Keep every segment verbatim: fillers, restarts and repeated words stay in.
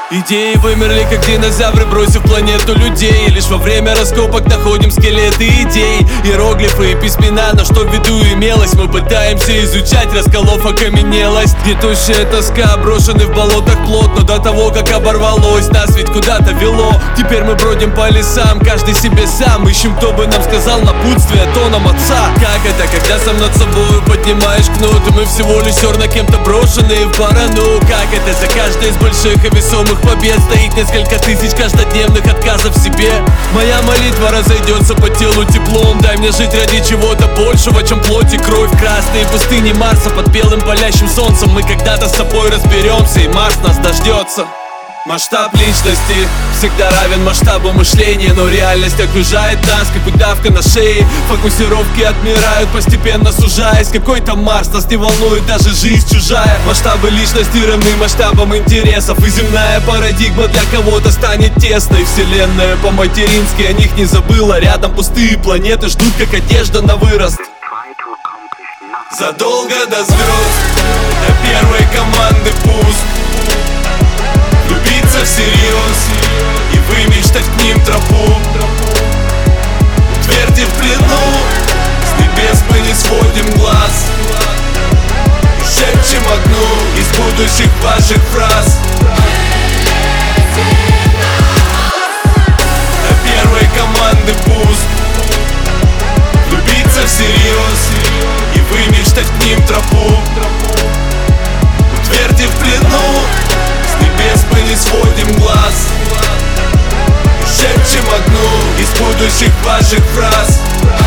Идеи вымерли, как динозавры, бросив планету людей. Лишь во время раскопок находим скелеты идей, иероглифы и письмена, на что в виду имелось. Мы пытаемся изучать, расколов окаменелость. Гнетущая тоска, брошены в болотах плот. Но до того, как оборвалось, нас ведь куда-то вело. Теперь мы бродим по лесам, каждый себе сам. Ищем, кто бы нам сказал напутствие тоном отца. Как это, когда сам над собой поднимаешь кнут, и мы всего лишь зерна кем-то брошенные в барану. Как это, за каждой из больших и весомых побед стоит несколько тысяч каждодневных отказов в себе. Моя молитва разойдется по телу теплом. Дай мне жить ради чего-то большего, чем плоть и кровь. Красные пустыни Марса под белым палящим солнцем. Мы когда-то с собой разберемся, и Марс нас дождется. Масштаб личности всегда равен масштабу мышления, но реальность окружает нас, как удавка на шее. Фокусировки отмирают, постепенно сужаясь. Какой-то Марс, нас не волнует даже жизнь чужая. Масштабы личности равны масштабам интересов, и земная парадигма для кого-то станет тесной. Вселенная по-матерински о них не забыла. Рядом пустые планеты ждут, как одежда на вырост. Задолго до звезд, до первой команды пуск. Влюбиться всерьез и вымечтать к ним тропу. Тверди в плену, с небес мы не сводим глаз. Шепчем одну из будущих ваших фраз. До первой команды пуск. Влюбиться всерьез и вымечтать к ним тропу. Тверди в плену, с небес мы не сводим глаз. Шепчем одну из будущих ваших фраз.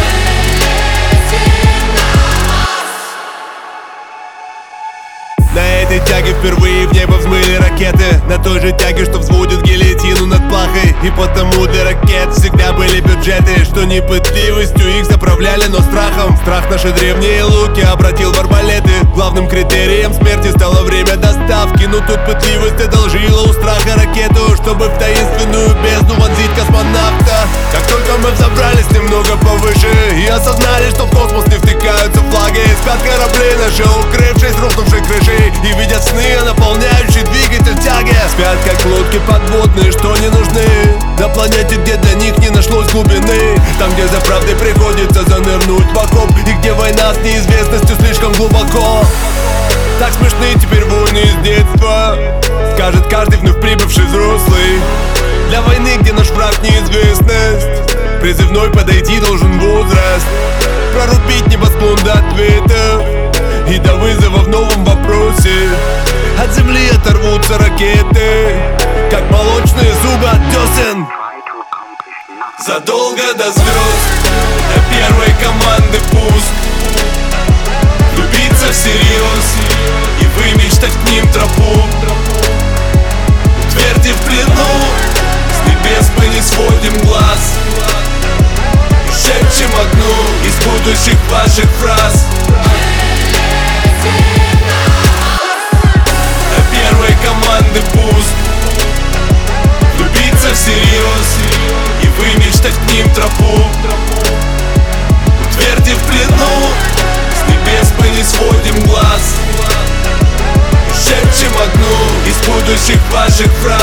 На этой тяге впервые в небо взмыли ракеты. На той же тяге, что взводит гильотину над плахой. И потому для ракет всегда были бюджеты, что не пытливостью их заправляли, но страхом. Страх наши древние луки обратил в арбалеты. Главным критерием смерти стало время доставки. Но тут пытливость одолжила у страха ракету, чтобы в таинственную бездну вонзить космонавта. Как только мы взобрались немного повыше и осознали, что в космос не втыкаются флаги, спят корабли наши, укрывшись рухнувшей крышей, и видят сны, наполняющие двигатель тяги. Спят как лодки подводные, что не нужны на планете, где для них не нашлось глубины. Там, где за правдой приходится занырнуть в окоп, и где война с неизвестностью слишком глубоко. Так смешны теперь войны из детства, скажет каждый вновь прибывший взрослый. Для войны, где наш враг неизвестность, призывной подойти должен возраст. Прорубить небосклон до ответа и до вызова в новом вопросе. От земли оторвутся ракеты, как молочные зубы от десен. Задолго до звезд, до первой команды пуск. Влюбиться всерьез и вымечтать к ним тропу. Тверди в плену, с небес мы не сводим глаз. Шепчем одну из будущих ваших фраз. До первой команды пуск. Влюбиться всерьез и вымечтать к ним тропу. Тверди в плену, с небес мы не сводим глаз. Шепчем одну из будущих ваших фраз.